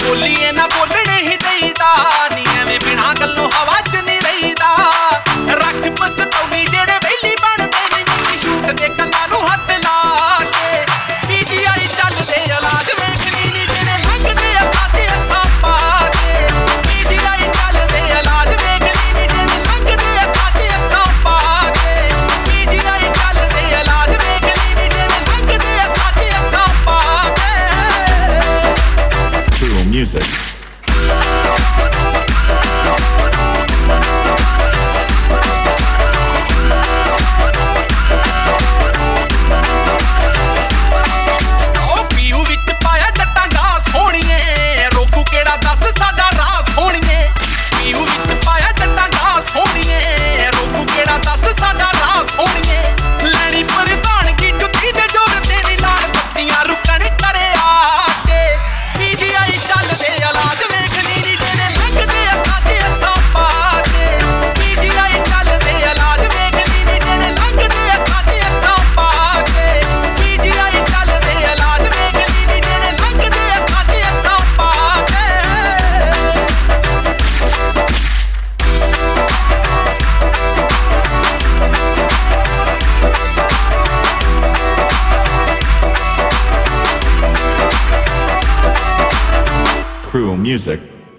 ਬੋਲੀਏ ਨਾ ਬੋਲਣੇ ਹੀ ਦਈਦਾ ਨੀ ਐਵੇਂ ਬਿਨਾਂ ਗੱਲੋਂ ਹਵਾ 'ਚ ਨਹੀਂ ਰਹੀਦਾ ਰੱਖ ਪਸਤੌਲੀ ਜਿਹੜੇ ਵੈਲੀ ਬਣਦੇ ਨੀ ਨੀ ਸ਼ੂਟ ਦੇ ਕੰਨਾਂ ਨੂੰ ਹੱਥ ਲਾ ਕੇ ਪੀਜੀਆਈ ਚੱਲਦੇ ਇਲਾਜ ਵੇਖਣੀ ਨੀ ਜਿਹੜੇ ਲੰਘਦੇ ਅੱਖਾਂ ਤੇ ਅੱਖਾਂ ਪਾ ਕੇ ਪੀਜੀਆਈ ਚੱਲਦੇ ਇਲਾਜ ਵੇਖਣੀ ਨੀ ਜਿਹੜੇ ਲੰਘਦੇ ਅੱਖਾਂ ਤੇ ਅੱਖਾਂ ਪਾ ਕੇ ਪੀਜੀਆਈ ਚੱਲਦੇ ਇਲਾਜ ਵੇਖਣੀ ਨੀ ਜਿਹੜੇ ਲੰਘਦੇ ਅੱਖਾਂ ਤੇ ਅੱਖਾਂ ਪਾ ਕੇ Cruel music. ਪੀਊ ਵਿੱਚ ਪਾਇਆ ਜੱਟਾਂ ਗਾ ਸੋਹਣੀਏ ਰੋਕੂ ਕਿਹੜਾ ਦੱਸ ਸਾਡਾ ਰਾਹ ਸੋਹਣੀਏ ਪੀਊ ਵਿੱਚ ਪਾਇਆ ਜੱਟਾਂ ਗਾ ਸੋਹਣੀਏ ਰੋਕੂ ਕਿਹੜਾ ਦੱਸ ਸਾਡਾ ਰਾਹ ਸੋਹਣੀਏ ਲੈਣੀ ਪ੍ਰਧਾਨਗੀ ਜੁੱਤੀ ਦੇ ਜੋਰ ਤੇਰੀ ਲਾਲ ਬੱਤੀਆਂ ਰੁਕਣ ਕਰੇ ਆ ਕੇ ਪੀਜੀਆਈ ਚੱਲਦੇ ਇਲਾਜ ਵੇਖਣੀ ਨੀ ਜਿਹੜੇ ਲੰਘਦੇ ਅੱਖਾਂ ਤੇ ਅੱਖਾਂ ਪਾ ਕੇ ਪੀਜੀਆਈ ਚੱਲਦੇ ਇਲਾਜ ਵੇਖਣੀ ਨੀ ਜਿਹੜੇ ਲੰਘਦੇ ਅੱਖਾਂ ਤੇ ਅੱਖਾਂ ਪਾ ਕੇ ਪੀਜੀਆਈ ਚੱਲਦੇ ਇਲਾਜ ਵੇਖਣੀ ਨੀ ਜਿਹੜੇ ਲੰਘਦੇ ਅੱਖਾਂ ਤੇ ਅੱਖਾਂ ਪਾ ਕੇ Cruel music.